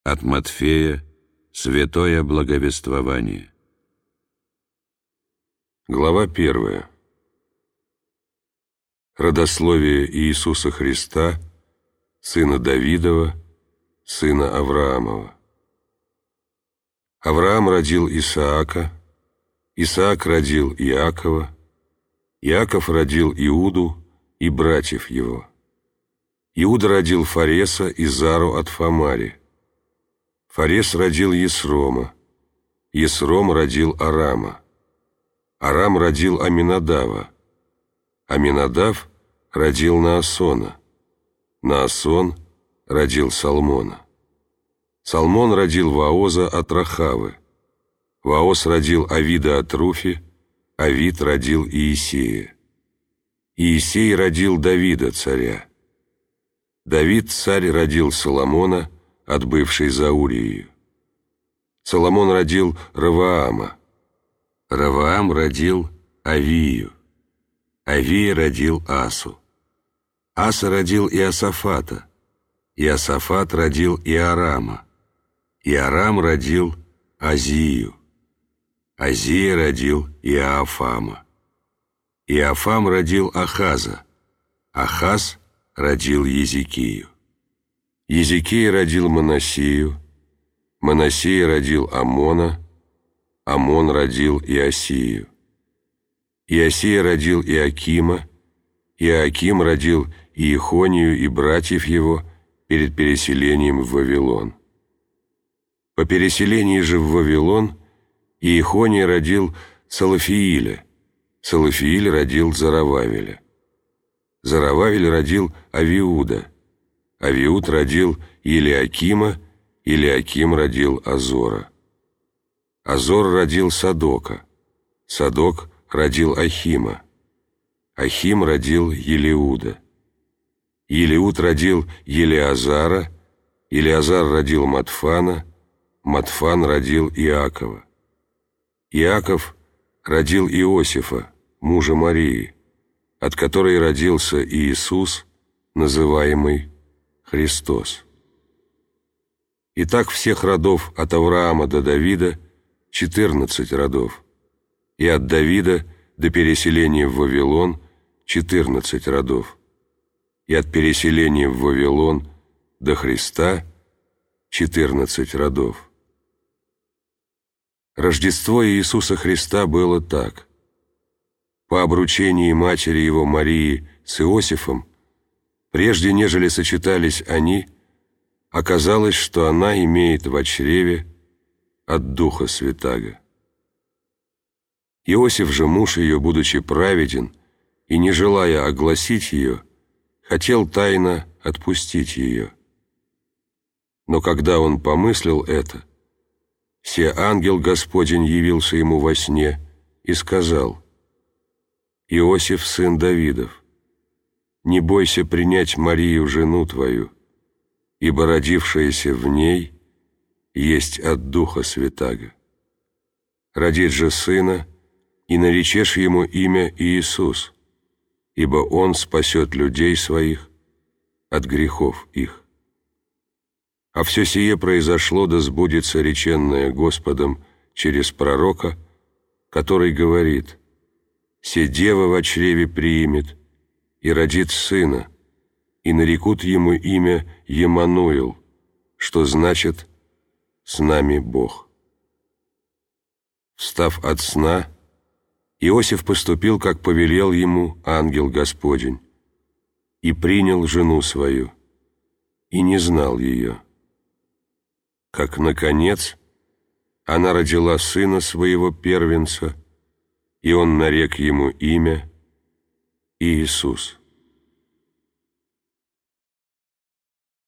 От Матфея святое благовествование. Глава 1. Родословие Иисуса Христа, сына Давидова, сына Авраамова. Авраам родил Исаака, Исаак родил Иакова, Иаков родил Иуду и братьев его. Иуда родил Фареса и Зару от Фамари. Фарес родил Есрома, Есром родил Арама, Арам родил Аминадава, Аминадав родил Наасона, Наасон родил Салмона. Салмон родил Вооза от Рахавы, Вооз родил Авида от Руфи, Авид родил Иисея. Иисей родил Давида царя. Давид царь родил Соломона от бывшей за Урией. Соломон родил Раваама. Раваам родил Авию. Авия родил Асу. Аса родил Иосафата. Иосафат родил Иорама. Иорам родил Азию. Азия родил Иоафама. Иоафам родил Ахаза. Ахаз родил Езекию. Езекия родил Манассию. Манассия родил Амона. Амон родил Иосию. Иосия родил Иакима. Иоаким родил Иехонию и братьев его перед переселением в Вавилон. По переселении же в Вавилон Иехония родил Салафииля. Салафииль родил Зарававеля. Зарававель родил Авиуда. Авиуд родил Елиакима, Елиаким родил Азора. Азор родил Садока. Садок родил Ахима. Ахим родил Елиуда. Елиуд родил Елиазара. Елиазар родил Матфана. Матфан родил Иакова. Иаков родил Иосифа, мужа Марии, от которой родился Иисус, называемый Христос. Итак, всех родов от Авраама до Давида 14 родов, и от Давида до переселения в Вавилон 14 родов, и от переселения в Вавилон до Христа 14 родов. Рождество Иисуса Христа было так. По обручении матери его Марии с Иосифом, прежде нежели сочетались они, оказалось, что она имеет в чреве от Духа Святаго. Иосиф же, муж ее, будучи праведен и не желая огласить ее, хотел тайно отпустить ее. Но когда он помыслил это, се ангел Господень явился ему во сне и сказал: «Иосиф, сын Давидов, не бойся принять Марию, жену твою, ибо родившаяся в ней есть от Духа Святаго. Родит же сына, и наречешь ему имя Иисус, ибо он спасет людей своих от грехов их. А все сие произошло, да сбудется реченное Господом через пророка, который говорит: «Се дева во чреве приимет и родит сына, и нарекут ему имя Емануил, что значит «с нами Бог».». Встав от сна, Иосиф поступил, как повелел ему ангел Господень, и принял жену свою, и не знал ее. Как, наконец, она родила сына своего первенца, и он нарек ему имя Иисус.